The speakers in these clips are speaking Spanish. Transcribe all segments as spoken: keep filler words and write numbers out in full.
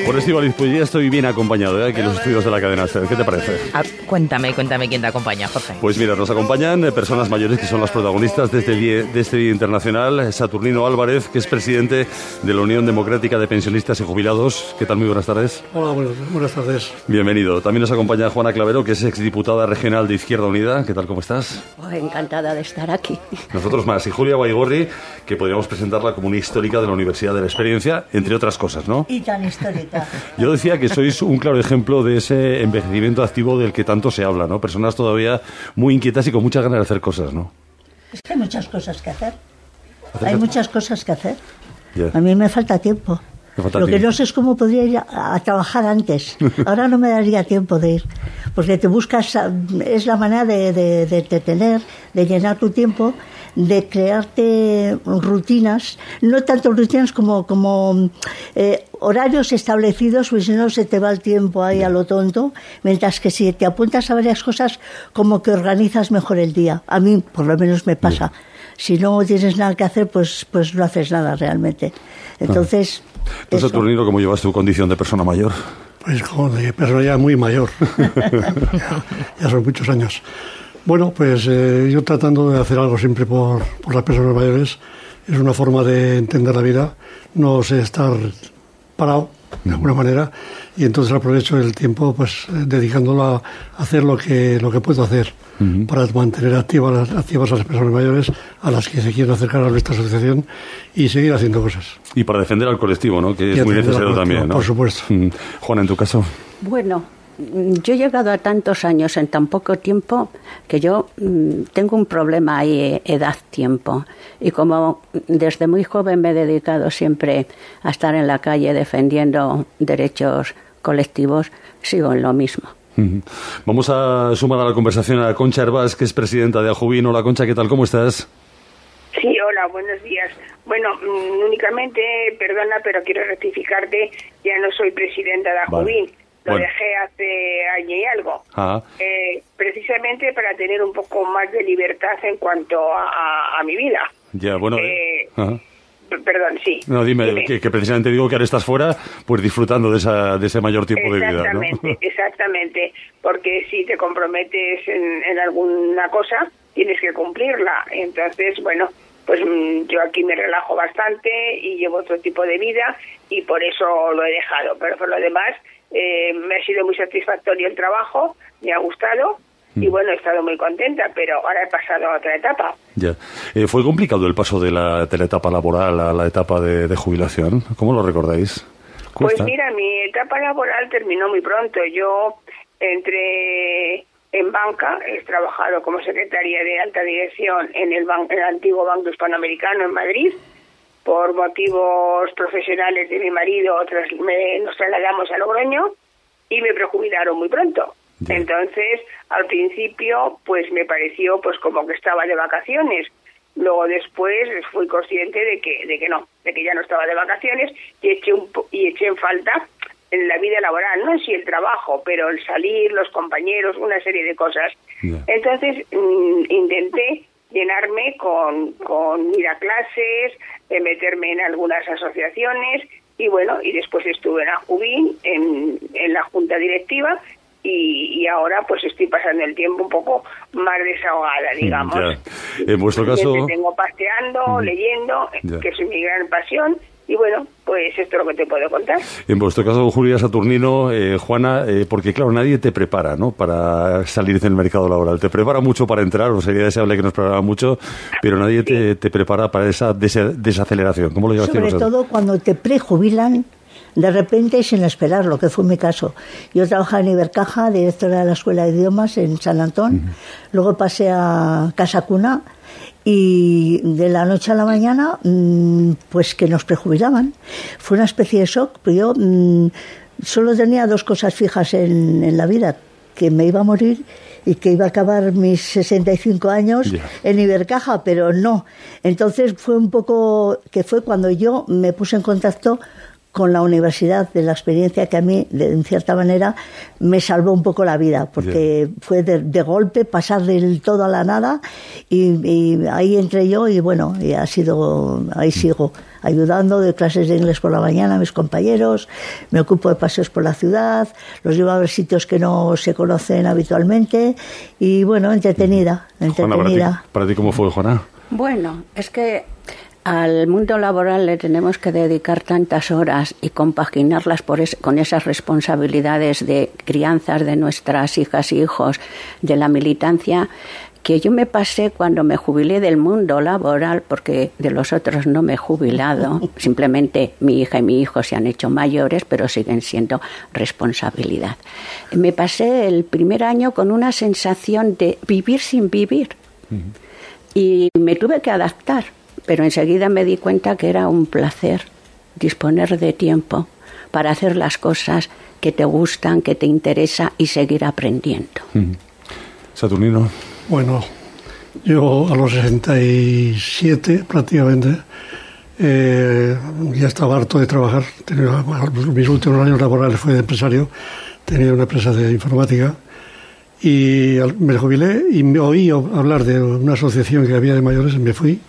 Por Estíbaliz, pues ya estoy bien acompañado, ¿eh? Aquí en los estudios de la cadena SER. ¿Qué te parece? Ah, cuéntame, cuéntame quién te acompaña, Jorge. Pues mira, nos acompañan personas mayores que son las protagonistas de este día, de este día internacional. Saturnino Álvarez, que es presidente de la Unión Democrática de Pensionistas y Jubilados. ¿Qué tal? Muy buenas tardes. Hola, buenas, buenas tardes. Bienvenido. También nos acompaña Juana Clavero, que es exdiputada regional de Izquierda Unida. ¿Qué tal? ¿Cómo estás? Oh, encantada de estar aquí. Nosotros más. Y Julia Baigorri, que podríamos presentarla como una histórica de la Universidad de la Experiencia, entre otras cosas, ¿no? Y tan histórica. Yo decía que sois un claro ejemplo de ese envejecimiento activo del que tanto se habla, ¿no? Personas todavía muy inquietas y con muchas ganas de hacer cosas, ¿no? Es que hay muchas cosas que hacer. ¿Hacer Hay qué? muchas cosas que hacer. Yeah. A mí me falta tiempo. Me falta Lo que tiempo. no sé es cómo podría ir a, a trabajar antes. Ahora no me daría tiempo de ir. Porque te buscas, es la manera de, de, de, de tener, de llenar tu tiempo, de crearte rutinas, no tanto rutinas como, como eh, horarios establecidos, pues si no se te va el tiempo ahí a lo tonto, mientras que si te apuntas a varias cosas, como que organizas mejor el día. A mí, por lo menos, me pasa. Si no tienes nada que hacer, pues, pues no haces nada realmente. Entonces... Tú, Saturnino, ¿cómo llevas tu condición de persona mayor? Pues como de persona ya muy mayor. ya, ya son muchos años. Bueno, pues eh, yo tratando de hacer algo siempre por, por las personas mayores, es una forma de entender la vida, no sé estar parado de alguna manera, y entonces aprovecho el tiempo pues dedicándolo a hacer lo que lo que puedo hacer uh-huh. para mantener activas, activas a las personas mayores a las que se quieren acercar a nuestra asociación y seguir haciendo cosas. Y para defender al colectivo, ¿no? Que es Y muy atender al necesario colectivo, también, ¿no? por supuesto. Mm. Juana, en tu caso. Bueno, yo he llegado a tantos años en tan poco tiempo que yo mmm, tengo un problema ahí, edad-tiempo. Y como desde muy joven me he dedicado siempre a estar en la calle defendiendo derechos colectivos, sigo en lo mismo. Uh-huh. Vamos a sumar a la conversación a Concha Hervás, que es presidenta de Ajubín. Hola, Concha, ¿qué tal? ¿Cómo estás? Sí, hola, buenos días. Bueno, mm, únicamente, perdona, pero quiero rectificarte, ya no soy presidenta de Ajubín. Vale. Lo bueno. dejé hace año y algo, ah. eh, precisamente para tener un poco más de libertad en cuanto a, a, a mi vida. Ya, bueno. Eh, ah. p- perdón, sí. No, dime, dime. Que, que precisamente digo que ahora estás fuera, pues disfrutando de, esa, de ese mayor tiempo de vida, ¿no? Exactamente, exactamente, porque si te comprometes en, en alguna cosa, tienes que cumplirla. Entonces, bueno, pues yo aquí me relajo bastante y llevo otro tipo de vida y por eso lo he dejado. Pero por lo demás, eh, me ha sido muy satisfactorio el trabajo, me ha gustado mm. y bueno, he estado muy contenta, pero ahora he pasado a otra etapa. Ya. Eh, ¿Fue complicado el paso de la, de la etapa laboral a la etapa de, de jubilación? ¿Cómo lo recordáis? ¿Cuesta? Pues mira, mi etapa laboral terminó muy pronto. Yo entré en banca, he trabajado como secretaria de alta dirección en el, ban- en el antiguo Banco Hispanoamericano en Madrid. Por motivos profesionales de mi marido, tras, me, nos trasladamos a Logroño y me prejubilaron muy pronto. Yeah. Entonces, al principio, pues me pareció pues como que estaba de vacaciones. Luego después fui consciente de que de que no, de que ya no estaba de vacaciones y eché un y eché en falta en la vida laboral, no en sí el trabajo, pero el salir, los compañeros, una serie de cosas. Yeah. Entonces, mmm, intenté llenarme con, con ir a clases, de meterme en algunas asociaciones y bueno, y después estuve en Ajubín, en, en la junta directiva y, y ahora pues estoy pasando el tiempo un poco más desahogada, digamos. Ya. En vuestro caso... Me tengo paseando, mm. leyendo, ya. que es mi gran pasión. Y bueno, pues esto es lo que te puedo contar. En vuestro caso, Julia, Saturnino, eh, Juana, eh, porque claro, nadie te prepara, ¿no?, para salir del mercado laboral. Te prepara mucho para entrar, o sería deseable que nos preparara mucho, pero nadie sí. te, te prepara para esa des- desaceleración. ¿Cómo lo llevas? Sobre todo cuando te prejubilan, de repente sin esperarlo, que fue mi caso. Yo trabajaba en Ibercaja, directora de la Escuela de Idiomas en San Antón, uh-huh. luego pasé a Casa Cuna, y de la noche a la mañana, pues que nos prejubilaban. Fue una especie de shock, pero yo mmm, solo tenía dos cosas fijas en, en la vida, que me iba a morir y que iba a acabar mis sesenta y cinco años yeah. en Ibercaja, pero no. Entonces fue un poco, que fue cuando yo me puse en contacto con la universidad, de la experiencia que a mí, de, en cierta manera, me salvó un poco la vida, porque yeah. fue de, de golpe pasar del todo a la nada, y, y ahí entré yo, y bueno, y ha sido, ahí sigo, ayudando, de clases de inglés por la mañana a mis compañeros, me ocupo de paseos por la ciudad, los llevo a ver sitios que no se conocen habitualmente, y bueno, entretenida, entretenida. Juana, ¿para ti, para ti cómo fue, Juana? Bueno, es que al mundo laboral le tenemos que dedicar tantas horas y compaginarlas por es, con esas responsabilidades de crianzas de nuestras hijas y hijos, de la militancia, que yo me pasé cuando me jubilé del mundo laboral, porque de los otros no me he jubilado, simplemente mi hija y mi hijo se han hecho mayores, pero siguen siendo responsabilidad. Me pasé el primer año con una sensación de vivir sin vivir. Uh-huh. Y me tuve que adaptar, pero enseguida me di cuenta que era un placer disponer de tiempo para hacer las cosas que te gustan, que te interesa y seguir aprendiendo. Uh-huh. Saturnino. Bueno, yo a los sesenta y siete prácticamente eh, ya estaba harto de trabajar. Tenía, mis últimos años laborales fue de empresario, tenía una empresa de informática y me jubilé y me oí hablar de una asociación que había de mayores y me fui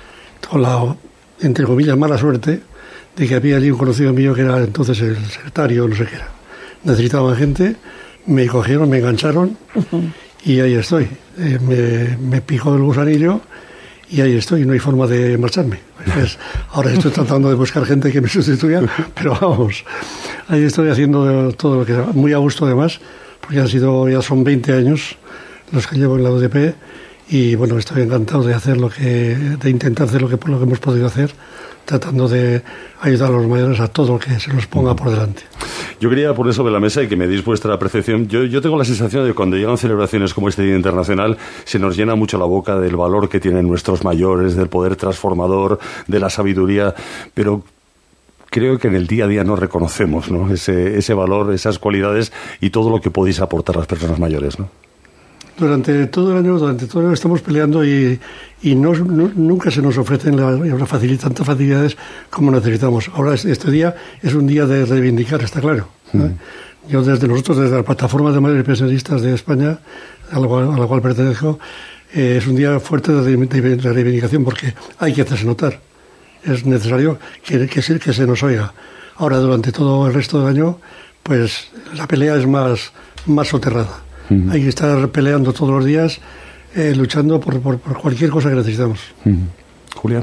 con la, entre comillas, mala suerte de que había allí un conocido mío que era entonces el secretario, no sé qué era. Necesitaban gente, me cogieron, me engancharon. Uh-huh. Y ahí estoy, eh, me, me picó el gusanillo y ahí estoy, no hay forma de marcharme. Pues, ahora estoy tratando de buscar gente que me sustituya, pero vamos, ahí estoy haciendo todo lo que sea, muy a gusto además, porque han sido, ya son veinte años los que llevo en la U D P y bueno, estoy encantado de hacer lo que, de intentar hacer lo que, lo que hemos podido hacer, tratando de ayudar a los mayores a todo lo que se nos ponga por delante. Yo quería poner sobre la mesa y que me deis vuestra percepción. Yo, yo tengo la sensación de que cuando llegan celebraciones como este Día Internacional se nos llena mucho la boca del valor que tienen nuestros mayores, del poder transformador, de la sabiduría, pero creo que en el día a día no reconocemos, ¿no? Ese, ese valor, esas cualidades y todo lo que podéis aportar a las personas mayores, ¿no? Durante todo el año, durante todo el año estamos peleando y, y no, no, nunca se nos ofrecen la, la facilidad, tantas facilidades como necesitamos. Ahora este día es un día de reivindicar, está claro. ¿no? Mm. Yo desde nosotros, desde la plataforma de mayores pensionistas de España, a la cual, a la cual pertenezco, eh, es un día fuerte de, de, de reivindicación porque hay que hacerse notar. Es necesario que, que, se, que se nos oiga. Ahora durante todo el resto del año, pues la pelea es más, más soterrada. Uh-huh. Hay que estar peleando todos los días, eh, luchando por, por, por cualquier cosa que necesitamos. Uh-huh. Julia.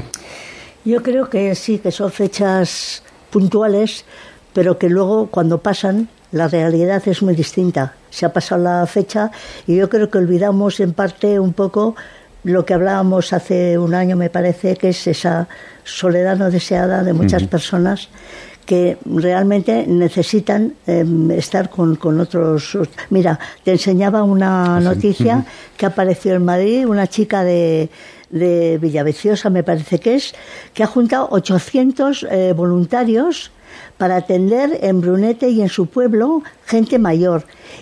Yo creo que sí, que son fechas puntuales, pero que luego cuando pasan la realidad es muy distinta. Se ha pasado la fecha y yo creo que olvidamos en parte un poco lo que hablábamos hace un año, me parece, que es esa soledad no deseada de muchas uh-huh. personas que realmente necesitan eh, estar con, con otros. Mira, te enseñaba una noticia que apareció en Madrid, una chica de, de Villaviciosa, me parece que es, que ha juntado ochocientos eh, voluntarios para atender en Brunete y en su pueblo gente mayor.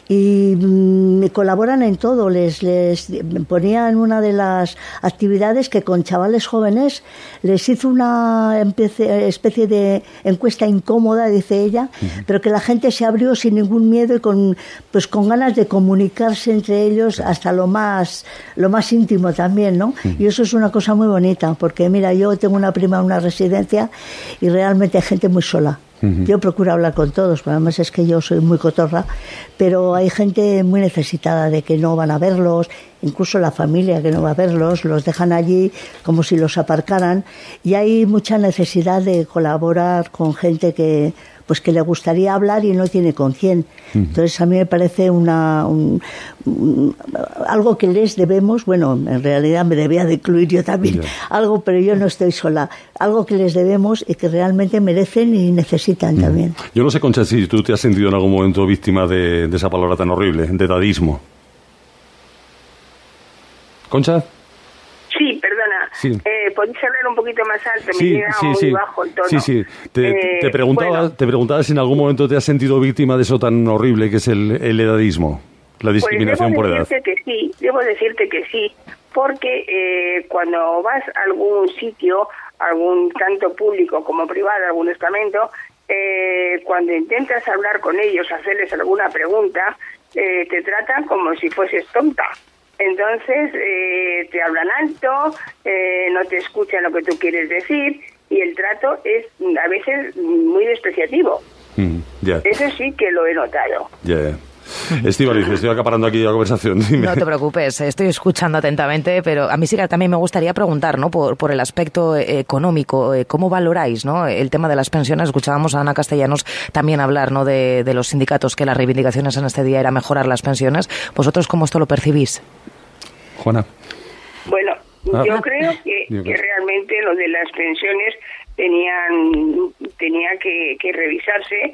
Y mmm, colaboran en todo. Les, les ponían una de las actividades que con chavales jóvenes les hizo una especie de encuesta incómoda, dice ella, uh-huh. pero que la gente se abrió sin ningún miedo y con, pues, con ganas de comunicarse entre ellos hasta lo más, lo más íntimo también, ¿no? Uh-huh. Y eso es una cosa muy bonita, porque mira, yo tengo una prima en una residencia y realmente hay gente muy sola. Uh-huh. Yo procuro hablar con todos, pero además es que yo soy muy cotorra, pero hay gente muy necesitada de que no van a verlos, incluso la familia que no va a verlos, los dejan allí como si los aparcaran, y hay mucha necesidad de colaborar con gente que pues que le gustaría hablar y no tiene con quién. Uh-huh. Entonces a mí me parece una un, un, algo que les debemos, bueno, en realidad me debía de incluir yo también, yeah. algo, pero yo no estoy sola, algo que les debemos y que realmente merecen y necesitan uh-huh. también. Yo no sé, Concha, si tú te has sentido en algún momento víctima de, de esa palabra tan horrible, de dadismo. ¿Concha? Sí, perdona. Sí. Eh, ¿Podéis hablar un poquito más alto? Sí, me llega sí, muy sí. bajo el tono. Sí, sí. Te, eh, te, preguntaba, bueno. te preguntaba si en algún momento te has sentido víctima de eso tan horrible que es el, el edadismo, la discriminación pues por edad. Debo decirte que sí, debo decirte que sí, porque eh, cuando vas a algún sitio, algún tanto público como privado, algún estamento, eh, cuando intentas hablar con ellos, hacerles alguna pregunta, eh, te tratan como si fueses tonta. Entonces eh, te hablan alto, eh, no te escuchan lo que tú quieres decir y el trato es a veces muy despreciativo. Mm, yeah. Eso sí que lo he notado. Yeah. Estíbaliz, estoy acaparando aquí la conversación. Dime. No te preocupes, estoy escuchando atentamente, pero a mí sí que también me gustaría preguntar, ¿no? Por, por el aspecto económico, ¿cómo valoráis, ¿no? El tema de las pensiones? Escuchábamos a Ana Castellanos también hablar, ¿no? De, de los sindicatos, que las reivindicaciones en este día era mejorar las pensiones. ¿Vosotros cómo esto lo percibís? Juana. Bueno, ah. yo creo que, que realmente lo de las pensiones tenían tenía que, que revisarse.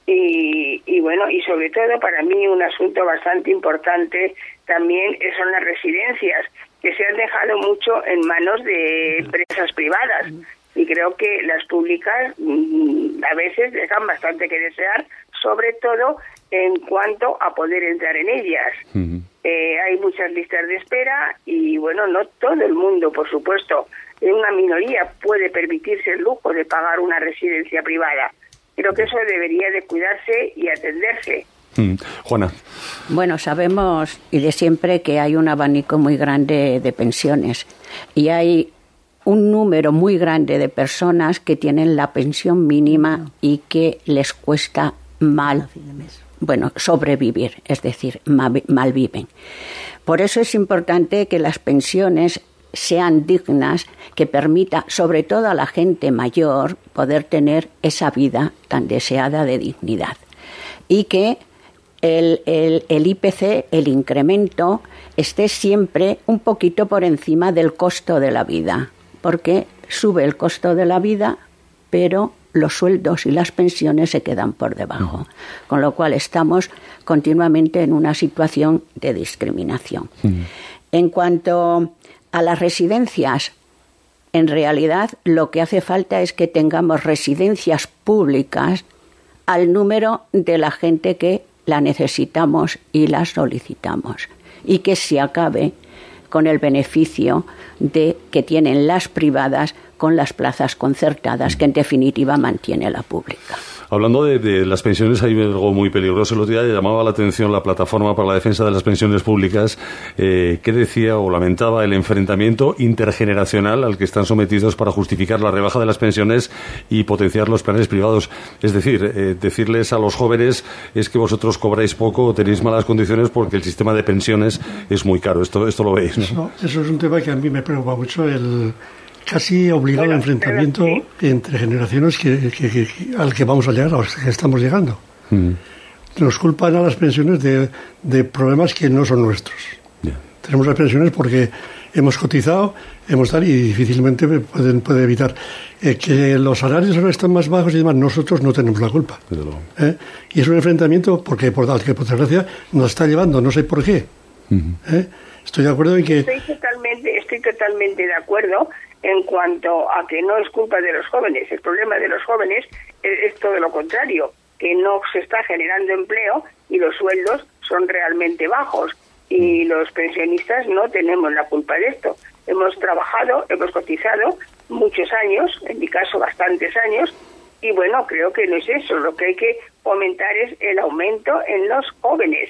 Y, y bueno, y sobre todo para mí un asunto bastante importante también son las residencias, que se han dejado mucho en manos de empresas privadas y creo que las públicas mmm, a veces dejan bastante que desear, sobre todo en cuanto a poder entrar en ellas. Uh-huh. Eh, hay muchas listas de espera y bueno, no todo el mundo, por supuesto, una minoría puede permitirse el lujo de pagar una residencia privada. Creo que eso debería de cuidarse y atenderse. Mm. Juana. Bueno, sabemos y de siempre que hay un abanico muy grande de pensiones y hay un número muy grande de personas que tienen la pensión mínima y que les cuesta mal, bueno, sobrevivir, es decir, mal, mal viven. Por eso es importante que las pensiones sean dignas, que permita, sobre todo a la gente mayor, poder tener esa vida tan deseada de dignidad. Y que el, el, el I P C, el incremento, esté siempre un poquito por encima del costo de la vida, porque sube el costo de la vida, pero los sueldos y las pensiones se quedan por debajo. Con lo cual estamos continuamente en una situación de discriminación. Sí. En cuanto a las residencias, en realidad lo que hace falta es que tengamos residencias públicas al número de la gente que la necesitamos y la solicitamos y que se acabe con el beneficio de que tienen las privadas con las plazas concertadas, que en definitiva mantiene la pública. Hablando de, de las pensiones, hay algo muy peligroso. El otro día llamaba la atención la Plataforma para la Defensa de las Pensiones Públicas, eh, que decía o lamentaba el enfrentamiento intergeneracional al que están sometidos para justificar la rebaja de las pensiones y potenciar los planes privados. Es decir, eh, decirles a los jóvenes es que vosotros cobráis poco o tenéis malas condiciones porque el sistema de pensiones es muy caro. Esto, esto lo veis, ¿no? Eso, eso es un tema que a mí me preocupa mucho, el casi obligado bueno, enfrentamiento pero, sí. entre generaciones que, que, que, que, al que vamos a llegar, a los que estamos llegando. Mm. Nos culpan a las pensiones de, de problemas que no son nuestros. Yeah. Tenemos las pensiones porque hemos cotizado, hemos tal, y difícilmente pueden puede evitar eh, que los salarios ahora están más bajos y demás. Nosotros no tenemos la culpa. ¿Eh? Y es un enfrentamiento porque, por, que por desgracia, nos está llevando, no sé por qué. Mm-hmm. ¿Eh? Estoy de acuerdo en que... Estoy totalmente, estoy totalmente de acuerdo en cuanto a que no es culpa de los jóvenes. El problema de los jóvenes es, es todo lo contrario, que no se está generando empleo y los sueldos son realmente bajos. Y los pensionistas no tenemos la culpa de esto. Hemos trabajado, hemos cotizado muchos años, en mi caso bastantes años, y bueno, creo que no es eso. Lo que hay que fomentar es el aumento en los jóvenes.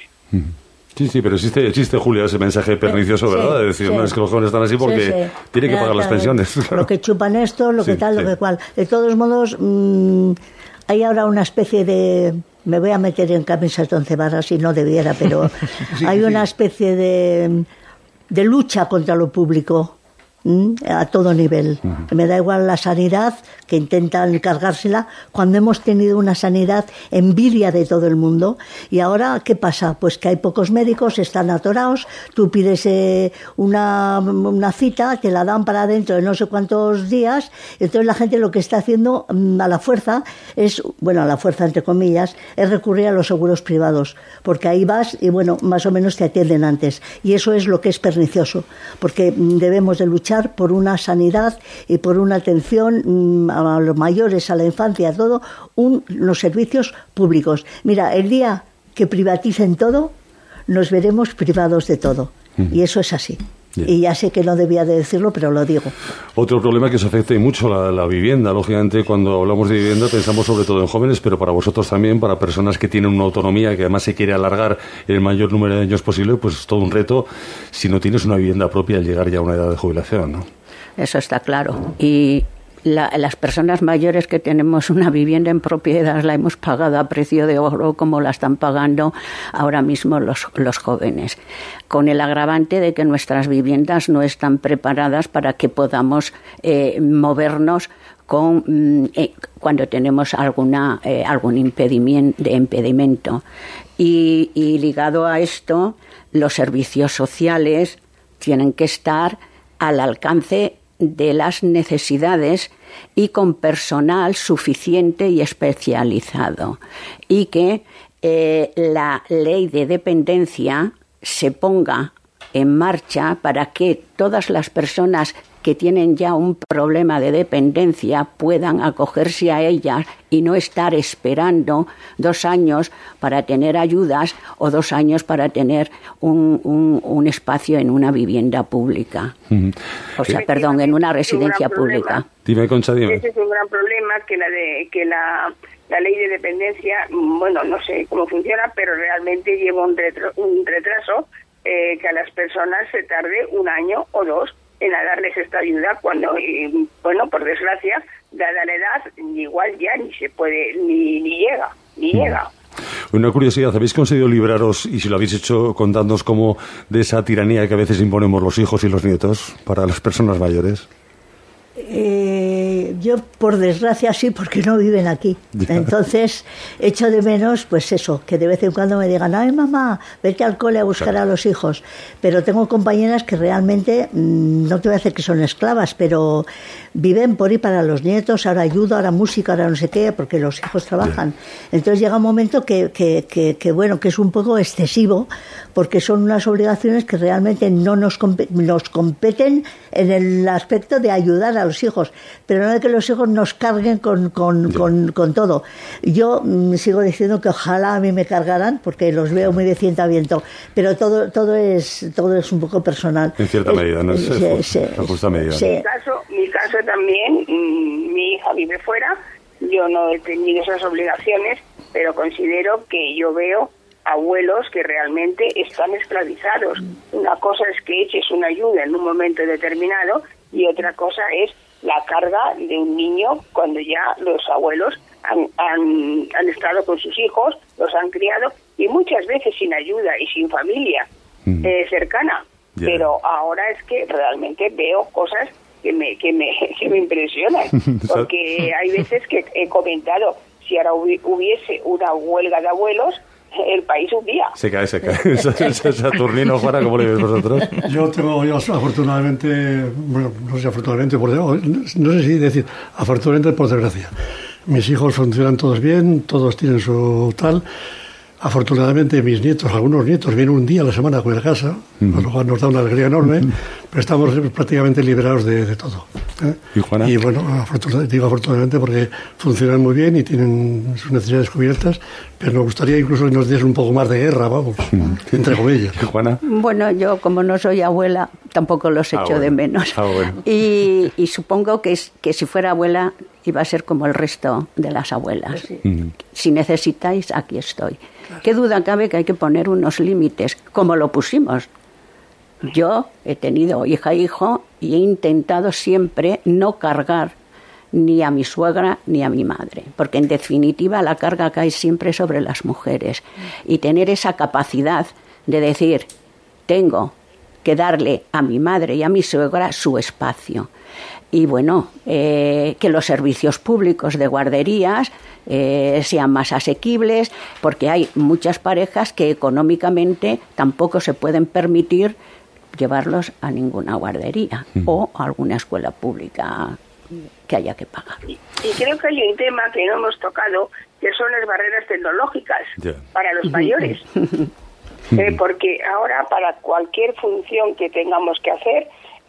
Sí, sí, pero existe, existe, Julia, ese mensaje pernicioso, sí, ¿verdad? De decir, sí. no, es que los jóvenes están así porque sí, sí. tienen que pagar claro, las pensiones. Claro. Lo que chupan esto, lo sí, que tal, sí. lo que cual. De todos modos, mmm, hay ahora una especie de... Me voy a meter en camisas de once varas y no debiera, pero sí, hay sí. una especie de, de lucha contra lo público. ¿Mm? A todo nivel. Uh-huh. Me da igual la sanidad, que intentan cargársela, cuando hemos tenido una sanidad envidia de todo el mundo. Y ahora, ¿qué pasa? Pues que hay pocos médicos, están atorados, tú pides eh, una, una cita, te la dan para dentro de no sé cuántos días, entonces la gente lo que está haciendo a la fuerza es, bueno, a la fuerza entre comillas, es recurrir a los seguros privados, porque ahí vas y bueno, más o menos te atienden antes. Y eso es lo que es pernicioso, porque debemos de luchar por una sanidad y por una atención a los mayores, a la infancia, a todo, un, los servicios públicos. Mira, el día que privaticen todo, nos veremos privados de todo. Uh-huh. Y eso es así. Yeah. Y ya sé que no debía de decirlo, pero lo digo. Otro problema que os afecta y mucho la, la vivienda. Lógicamente, cuando hablamos de vivienda pensamos sobre todo en jóvenes, pero para vosotros también, para personas que tienen una autonomía que además se quiere alargar en el mayor número de años posible, pues es todo un reto si no tienes una vivienda propia al llegar ya a una edad de jubilación, ¿no? Eso está claro. Y La, las personas mayores que tenemos una vivienda en propiedad la hemos pagado a precio de oro como la están pagando ahora mismo los, los jóvenes, con el agravante de que nuestras viviendas no están preparadas para que podamos eh, movernos con, eh, cuando tenemos alguna eh, algún impedimento, impedimento. Y, y ligado a esto, los servicios sociales tienen que estar al alcance de las necesidades y con personal suficiente y especializado, y que eh, la ley de dependencia se ponga en marcha para que todas las personas que tienen ya un problema de dependencia puedan acogerse a ellas y no estar esperando dos años para tener ayudas o dos años para tener un, un, un espacio en una vivienda pública. Uh-huh. O sea, perdón, en una residencia un pública. Dime, Concha, dime. Ese es un gran problema, que la de que la, la ley de dependencia, bueno, no sé cómo funciona, pero realmente lleva un, retro, un retraso eh, que a las personas se tarde un año o dos en a darles esta ayuda cuando, y, bueno, por desgracia, dada la edad, igual ya ni se puede, ni, ni llega, ni no. llega. Una curiosidad, ¿habéis conseguido libraros, y si lo habéis hecho, contándonos cómo, de esa tiranía que a veces imponemos los hijos y los nietos para las personas mayores? Eh, yo, por desgracia, sí, porque no viven aquí. Ya. Entonces, echo de menos, pues eso, que de vez en cuando me digan, ay, mamá, vete al cole a buscar claro. a los hijos. Pero tengo compañeras que realmente, no te voy a decir que son esclavas, pero viven por y para los nietos, ahora ayuda, ahora música, ahora no sé qué, porque los hijos trabajan. Ya. Entonces llega un momento que, que, que, que, bueno, que es un poco excesivo, porque son unas obligaciones que realmente no nos, comp- nos competen en el aspecto de ayudar a los hijos, pero no de que los hijos nos carguen con, con, sí. con, con todo. Yo mm, sigo diciendo que ojalá a mí me cargaran, porque los veo muy de cientaviento, pero todo todo es todo es un poco personal. En cierta es, medida, no es sí, en sí, justa medida. Sí. En mi caso, mi caso también, mmm, mi hija vive fuera, yo no he tenido esas obligaciones, pero considero que yo veo abuelos que realmente están esclavizados. Una cosa es que eches una ayuda en un momento determinado y otra cosa es la carga de un niño cuando ya los abuelos han, han, han estado con sus hijos, los han criado y muchas veces sin ayuda y sin familia mm. eh, cercana. Yeah. Pero ahora es que realmente veo cosas que me que me, que me impresionan, porque hay veces que he comentado, si ahora hubiese una huelga de abuelos, el país un día. Se cae, se cae. Saturnino, Juana, ¿cómo le veis vosotros? Yo tengo, yo afortunadamente, bueno, no sé si afortunadamente, por, no sé si decir, afortunadamente por desgracia. Mis hijos funcionan todos bien, todos tienen su tal. Afortunadamente mis nietos, algunos nietos, vienen un día a la semana a comer casa, uh-huh. lo cual nos da una alegría enorme, uh-huh. pero estamos prácticamente liberados de, de todo. ¿eh? ¿Y Juana? Y bueno, afortunadamente, digo afortunadamente porque funcionan muy bien y tienen sus necesidades cubiertas, pero nos gustaría incluso que nos diese un poco más de guerra, vamos, uh-huh. entre comillas. ¿Y Juana? Bueno, yo como no soy abuela, tampoco los echo ah, bueno. de menos. Ah, bueno. y, y supongo que, es, que si fuera abuela iba a ser como el resto de las abuelas. Sí. Uh-huh. Si necesitáis, aquí estoy. Qué duda cabe que hay que poner unos límites, como lo pusimos. Yo he tenido hija e hijo y he intentado siempre no cargar ni a mi suegra ni a mi madre, porque en definitiva la carga cae siempre sobre las mujeres. Y tener esa capacidad de decir, tengo que darle a mi madre y a mi suegra su espacio. Y bueno, eh, que los servicios públicos de guarderías eh, sean más asequibles, porque hay muchas parejas que económicamente tampoco se pueden permitir llevarlos a ninguna guardería mm. o a alguna escuela pública que haya que pagar. Y, y creo que hay un tema que no hemos tocado, que son las barreras tecnológicas yeah. para los mayores. eh, porque ahora para cualquier función que tengamos que hacer,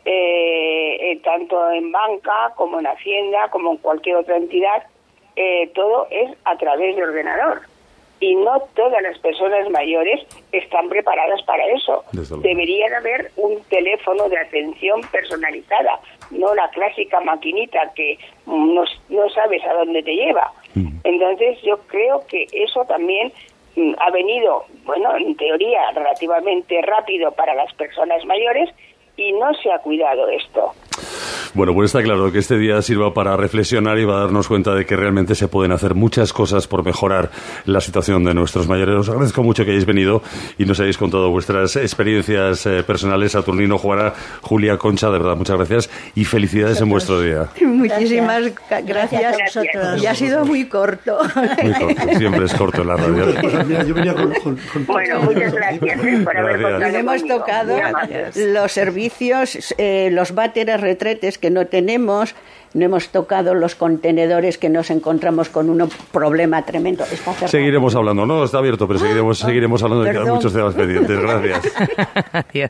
Eh, eh, tanto en banca como en Hacienda como en cualquier otra entidad, eh, todo es a través de ordenador y no todas las personas mayores están preparadas para eso. Debería haber un teléfono de atención personalizada, no la clásica maquinita que no, no sabes a dónde te lleva. Mm. Entonces yo creo que eso también mm, ha venido, bueno, en teoría relativamente rápido para las personas mayores y no se ha cuidado esto. Bueno, pues está claro que este día sirva para reflexionar y va a darnos cuenta de que realmente se pueden hacer muchas cosas por mejorar la situación de nuestros mayores. Os agradezco mucho que hayáis venido y nos hayáis contado vuestras experiencias eh, personales. Saturnino, Juana, Julia, Concha, de verdad, muchas gracias y felicidades en vuestro día. Muchísimas gracias. Gracias a vosotros. Ya ha sido muy corto. Muy corto, siempre es corto en la radio. Bueno, muchas gracias por haber contado. Hemos tocado los servicios, eh, los váteres retretes que no tenemos, no hemos tocado los contenedores que nos encontramos con un problema tremendo. Está cerrado. Seguiremos hablando, no, está abierto, pero seguiremos, ah, seguiremos hablando, de que quedan muchos temas pendientes. Gracias. Adiós.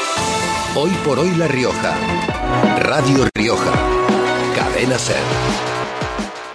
Hoy por hoy La Rioja. Radio Rioja. Cadena SER.